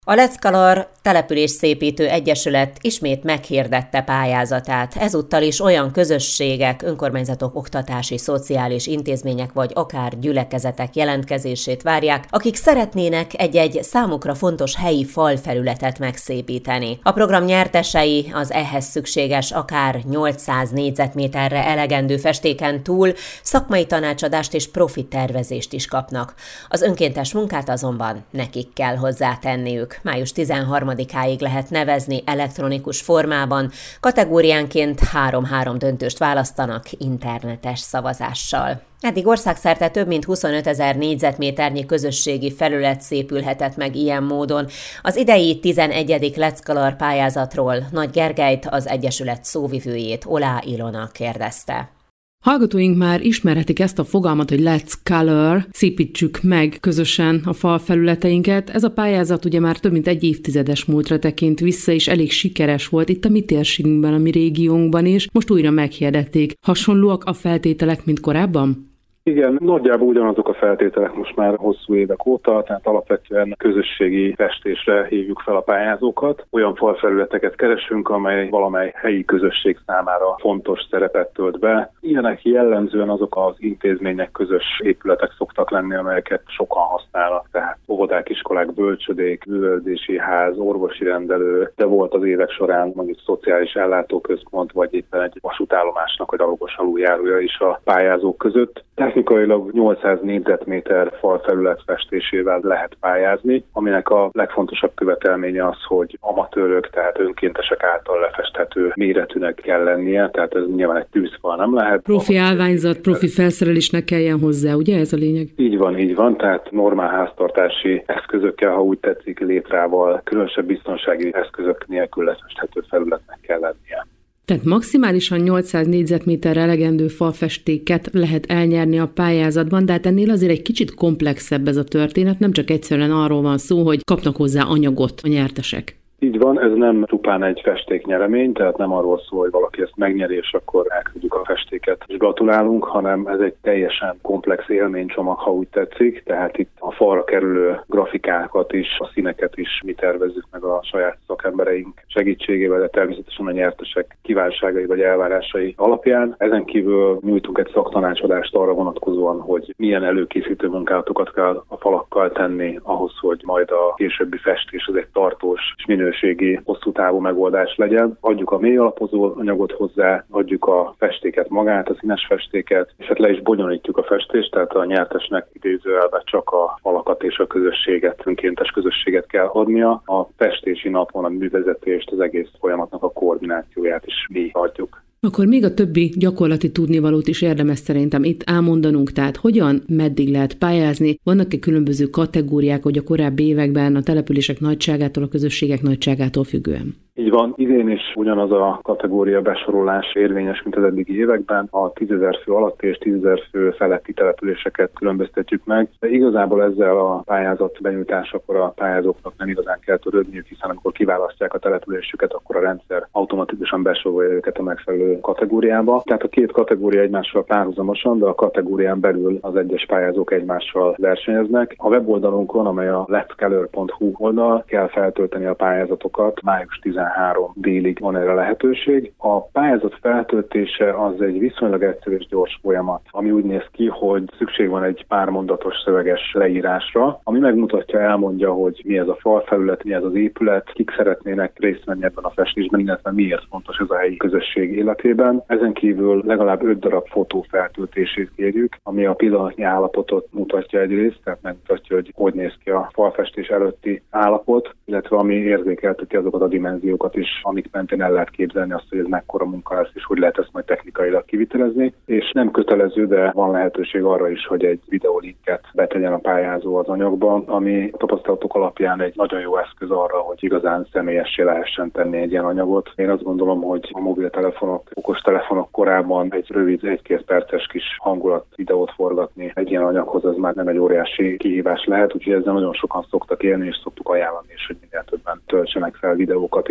A Leccolor Településszépítő Egyesület ismét meghirdette pályázatát. Ezúttal is olyan közösségek, önkormányzatok, oktatási, szociális intézmények vagy akár gyülekezetek jelentkezését várják, akik szeretnének egy-egy számukra fontos helyi falfelületet megszépíteni. A program nyertesei az ehhez szükséges akár 800 négyzetméterre elegendő festéken túl szakmai tanácsadást és profit tervezést is kapnak. Az önkéntes munkát azonban nekik kell hozzátenniük. Május 13-áig lehet nevezni elektronikus formában, kategóriánként 3-3 döntőst választanak internetes szavazással. Eddig országszerte több mint 25 000 négyzetméternyi közösségi felület szépülhetett meg ilyen módon. Az idei 11. Leccolor pályázatról Nagy Gergelyt, az Egyesület szóvivőjét, Olá Ilona kérdezte. Hallgatóink már ismerhetik ezt a fogalmat, hogy Leccolor, szépítsük meg közösen a falfelületeinket. Ez a pályázat ugye már több mint egy évtizedes múltra tekint vissza, és elég sikeres volt itt a mi térségünkben, a mi régiónkban is. Most újra meghirdették. Hasonlóak a feltételek, mint korábban? Igen, nagyjából ugyanazok a feltételek most már hosszú évek óta, tehát alapvetően közösségi festésre hívjuk fel a pályázókat. Olyan falfelületeket keresünk, amely valamely helyi közösség számára fontos szerepet tölt be. Ilyenek jellemzően azok az intézmények, közös épületek szoktak lenni, amelyeket sokan használnak, tehát óvodák, iskolák, bölcsödék, művelődési ház, orvosi rendelő, de volt az évek során mondjuk szociális ellátóközpont, vagy éppen egy vasútállomásnak a gyalogos aluljárója is a pályázók között. Technikailag 800 négyzetméter falfelület festésével lehet pályázni, aminek a legfontosabb követelménye az, hogy amatőrök, tehát önkéntesek által lefesthető méretűnek kell lennie, tehát ez nyilván egy tűzfal nem lehet. Profi állványzat, profi felszerelésnek kelljen hozzá, ugye ez a lényeg? Így van, tehát normál háztartási eszközökkel, ha úgy tetszik, létrával, különösebb biztonsági eszközök nélkül lefesthető felületnek kell lennie. Tehát maximálisan 800 négyzetméterre elegendő falfestéket lehet elnyerni a pályázatban, de hát ennél azért egy kicsit komplexebb ez a történet, nem csak egyszerűen arról van szó, hogy kapnak hozzá anyagot a nyertesek. Így van, ez nem csupán egy festéknyeremény, tehát nem arról szól, hogy valaki ezt megnyeri, és akkor elküldjük a festéket, és gratulálunk, hanem ez egy teljesen komplex élménycsomag, ha úgy tetszik, tehát itt a falra kerülő grafikákat is, a színeket is mi tervezzük meg a saját szakembereink segítségével, de természetesen a nyertesek kívánságai vagy elvárásai alapján. Ezen kívül nyújtunk egy szaktanácsadást arra vonatkozóan, hogy milyen előkészítő munkálatokat kell a falakkal tenni ahhoz, hogy majd a későbbi festés az egy tartós és minőségi, hosszú távú megoldás legyen. Adjuk a mély alapozó anyagot hozzá, adjuk a festéket magát, a színes festéket, és hát le is bonyolítjuk a festést, tehát a nyertesnek idézőjelben csak a falakat és a közösséget, önkéntes közösséget kell adnia. A festési napon a művezetést, az egész folyamatnak a koordinációját is mi adjuk. Akkor még a többi gyakorlati tudnivalót is érdemes szerintem itt elmondanunk, tehát hogyan, meddig lehet pályázni, vannak-e különböző kategóriák, hogy a korábbi években a települések nagyságától, a közösségek nagyságától függően? Így van, idén is ugyanaz a kategória besorolás érvényes, mint az eddigi években. A 10 000 fő alatti és 10 000 fő feletti településeket különböztetjük meg. De igazából ezzel a pályázat benyújtásakor a pályázóknak nem igazán kell törődniük, hiszen amikor kiválasztják a településüket, akkor a rendszer automatikusan besorolja őket a megfelelő kategóriába. Tehát a két kategória egymással párhuzamosan, de a kategórián belül az egyes pályázók egymással versenyeznek. A weboldalunkon, amely a leccolor.hu oldal, kell feltölteni a pályázatokat. Május 13 délig van erre lehetőség. A pályázat feltöltése az egy viszonylag egyszerű és gyors folyamat, ami úgy néz ki, hogy szükség van egy pár mondatos szöveges leírásra, ami megmutatja, elmondja, hogy mi ez a falfelület, mi ez az épület, kik szeretnének részt venni ebben a festésben, illetve miért fontos ez a helyi közösség életében. Ezen kívül legalább 5 darab fotó feltöltését kérjük, ami a pillanatnyi állapotot mutatja egyrészt, tehát megmutatja, hogy néz ki a falfestés előtti állapot, illetve ami érzékelteti azokat a dimenziókat is, amik mentén el lehet képzelni azt, hogy ez mekkora munka lesz, és hogy lehet ezt majd technikailag kivitelezni. És nem kötelező, de van lehetőség arra is, hogy egy videólinket betegyen a pályázó az anyagba, ami a tapasztalatok alapján egy nagyon jó eszköz arra, hogy igazán személyessé lehessen tenni egy ilyen anyagot. Én azt gondolom, hogy a mobiltelefonok, okostelefonok korában egy rövid 1-2 perces kis hangulat videót forgatni egy ilyen anyaghoz, az már nem egy óriási kihívás lehet, úgyhogy ezzel nagyon sokan szoktak élni, és szoktuk ajánlani is, hogy minél többen töltsenek fel videókat is.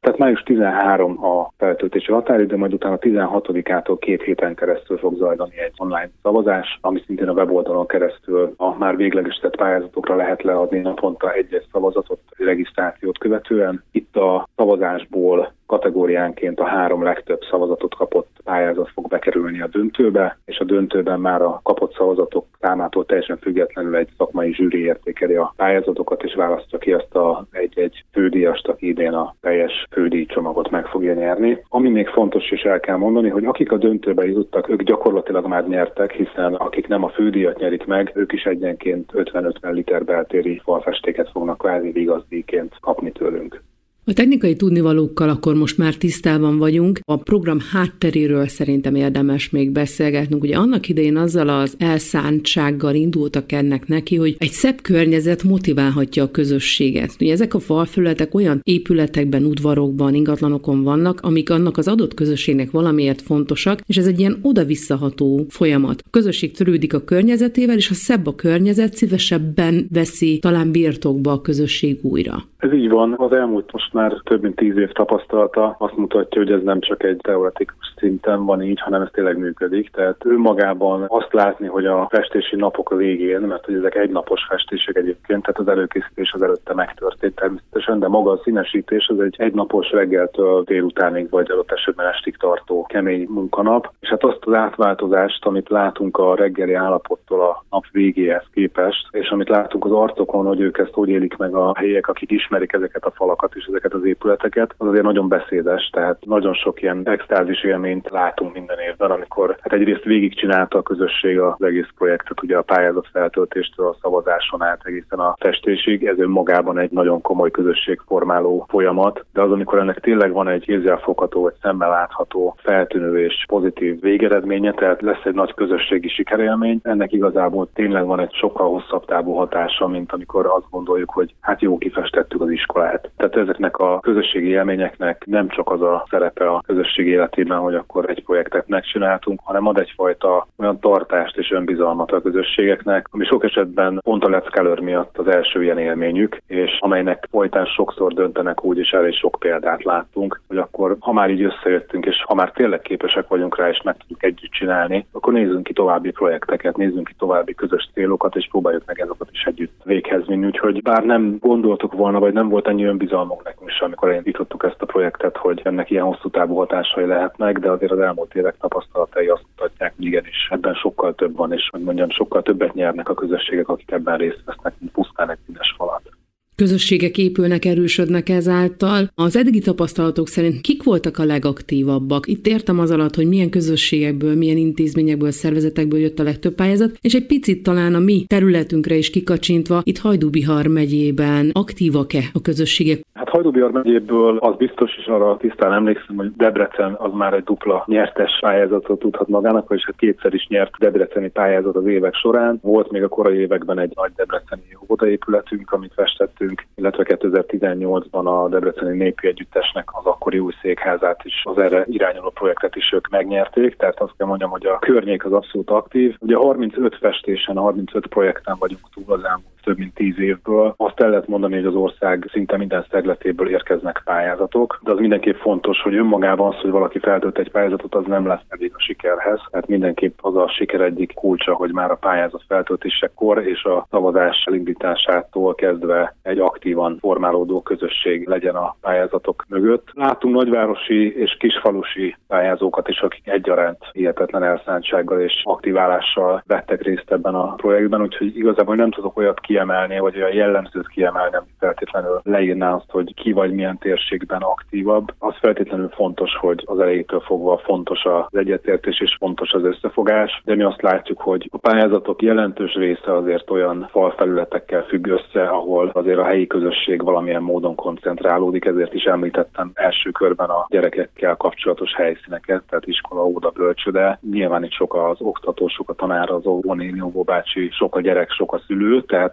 Tehát május 13 a feltöltési határidő, majd utána 16-ától 2 héten keresztül fog zajlani egy online szavazás, ami szintén a weboldalon keresztül a már véglegesített pályázatokra lehet leadni naponta egy-egy szavazatot regisztrációt követően. Itt a szavazásból kategóriánként a 3 legtöbb szavazatot kapott pályázat fog bekerülni a döntőbe, és a döntőben már a kapott szavazatok számától teljesen függetlenül egy szakmai zsűri értékeli a pályázatokat, és választja ki azt a egy fődíjast, aki idén a teljes fődíjcsomagot meg fogja nyerni. Ami még fontos is el kell mondani, hogy akik a döntőbe jutottak, ők gyakorlatilag már nyertek, hiszen akik nem a fődíjat nyerik meg, ők is egyenként 50-50 liter beltéri falfestéket fognak kvázi díjazdíjként kapni tőlünk. A technikai tudnivalókkal akkor most már tisztában vagyunk. A program hátteréről szerintem érdemes még beszélgetnünk. Ugye annak idején azzal az elszántsággal indultak ennek neki, hogy egy szebb környezet motiválhatja a közösséget. Ugye ezek a falfelületek olyan épületekben, udvarokban, ingatlanokon vannak, amik annak az adott közösségnek valamiért fontosak, és ez egy ilyen oda-visszaható folyamat. A közösség törődik a környezetével, és ha szebb a környezet, szívesebben veszi talán birtokba a közösség újra. Ez így van. Az elmúlt most már több mint 10 év tapasztalata azt mutatja, hogy ez nem csak egy teoretikus szinten van így, hanem ez tényleg működik. Tehát önmagában azt látni, hogy a festési napok a végén, mert hogy ezek egynapos festések egyébként, tehát az előkészítés az előtte megtörtént természetesen, de maga a színesítés az egy egynapos reggeltől délutánig vagy adott esetben estig tartó kemény munkanap. És hát azt az átváltozást, amit látunk a reggeli állapottól a nap végéhez képest, és amit látunk az arcokon, hogy ők ezt hogy élik meg a helyiek, akik ismerik ezeket a falakat és ezeket az épületeket, az azért nagyon beszédes, tehát nagyon sok ilyen extázis élményt látunk minden évben, amikor hát egyrészt végigcsinálta a közösség az egész projektet, ugye a pályázat feltöltéstől a szavazáson át egészen a festésig, ez önmagában egy nagyon komoly közösségformáló folyamat, de az, amikor ennek tényleg van egy kézzelfogható vagy szemmel látható, feltűnő és pozitív végeredménye, tehát lesz egy nagy közösségi sikerélmény, ennek igazából tényleg van egy sokkal hosszabb távú hatása, mint amikor azt gondoljuk, hogy hát jó, kifestettük az iskolát. Tehát ezeknek a közösségi élményeknek nem csak az a szerepe a közösség életében, hogy akkor egy projektet megcsináltunk, hanem ad egyfajta olyan tartást és önbizalmat a közösségeknek, ami sok esetben pont a Let's Color miatt az első ilyen élményük, és amelynek folytán sokszor döntenek úgy, és elég sok példát láttunk, hogy akkor ha már így összejöttünk, és ha már tényleg képesek vagyunk rá, és meg tudjuk együtt csinálni, akkor nézzünk ki további projekteket, nézzünk ki további közös célokat, és próbáljuk meg ezeket is együtt véghez vinni. Úgyhogy bár nem gondoltuk volna, vagy nem volt annyi önbizalmunk nekünk is, amikor elindítottuk ezt a projektet, hogy ennek ilyen hosszú távú hatásai lehetnek, de azért az elmúlt évek tapasztalatai azt mutatják, hogy igenis ebben sokkal több van, és hogy mondjam, sokkal többet nyernek a közösségek, akik ebben részt vesznek, mint pusztán egy színes falat. Közösségek épülnek, erősödnek ezáltal. Az eddigi tapasztalatok szerint kik voltak a legaktívabbak? Itt értem az alatt, hogy milyen közösségekből, milyen intézményekből, szervezetekből jött a legtöbb pályázat, és egy picit talán a mi területünkre is kikacsintva, itt Hajdú-Bihar megyében aktívak-e a közösségek? Hát Hajdú-Bihar megyéből az biztos, és arra tisztán emlékszem, hogy Debrecen az már egy dupla nyertes pályázatot tudhat magának, és hát kétszer is nyert debreceni pályázat az évek során. Volt még a korai években egy nagy debreceni óvodaépületünk, amit festettünk, illetve 2018-ban a Debreceni Népi Együttesnek az akkori új székházát is, az erre irányuló projektet is ők megnyerték, tehát azt kell mondjam, hogy a környék az abszolút aktív. Ugye 35 festésen, 35 projekten vagyunk túl az elmúlt több mint 10 évből. Azt el lehet mondani, hogy az ország szinte minden szegletéből érkeznek pályázatok, de az mindenképp fontos, hogy önmagában az, hogy valaki feltölt egy pályázatot, az nem lesz elég a sikerhez. Tehát mindenképp az a siker egyik kulcsa, hogy már a pályázat feltöltésekor és a szavazás elindításától kezdve egy aktívan formálódó közösség legyen a pályázatok mögött. Látunk nagyvárosi és kisfalusi pályázókat is, akik egyaránt hihetetlen elszántsággal és aktiválással vettek részt ebben a projektben, úgyhogy igazából nem tudok olyat kiemelni, vagy olyan jellemzőt kiemelni, ami feltétlenül leírná azt, hogy ki vagy milyen térségben aktívabb. Az feltétlenül fontos, hogy az elejétől fogva fontos az egyetértés és fontos az összefogás, de mi azt látjuk, hogy a pályázatok jelentős része azért olyan falfelületekkel függ össze, ahol azért a helyi közösség valamilyen módon koncentrálódik, ezért is említettem első körben a gyerekekkel kapcsolatos helyszíneket, tehát iskola, óvoda, bölcsőde. Nyilván itt sok az oktató, sok a tanár, az óvónéni, óvóbácsi, sok a gyerek, sok a szülő, tehát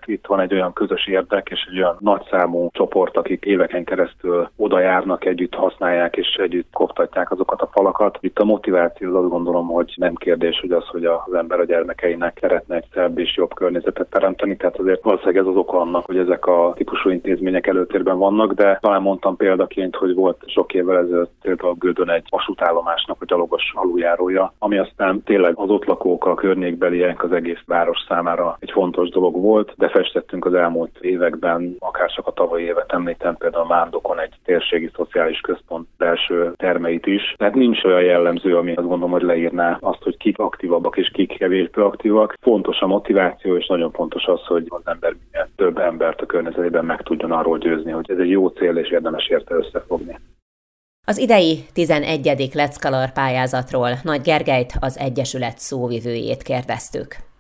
Itt van egy olyan közös érdek és egy olyan nagyszámú csoport, akik éveken keresztül oda járnak, együtt használják és együtt koptatják azokat a falakat. Itt a motiváció, azt gondolom, hogy nem kérdés, hogy az ember a gyermekeinek szeretne egy szebb és jobb környezetet teremteni, tehát azért valószínűleg ez az oka annak, hogy ezek a típusú intézmények előtérben vannak, de talán mondtam példaként, hogy volt sok évvel ezelőtt például Gödön egy vasútállomásnak a gyalogos aluljárója, ami aztán tényleg az ott lakók, a környékbeliek, az egész város számára egy fontos dolog volt, de festettünk az elmúlt években, akár csak a tavalyi évet említem, például Mándokon egy térségi szociális központ belső termeit is. Tehát nincs olyan jellemző, ami azt gondolom, hogy leírná azt, hogy kik aktívabbak és kik kevésbé aktívak. Fontos a motiváció, és nagyon fontos az, hogy az ember minél több embert a környezetében meg tudjon arról győzni, hogy ez egy jó cél, és érdemes érte összefogni. Az idei 11. Let's Color pályázatról Nagy Gergelyt, az Egyesület szóvivőjét kérdeztük.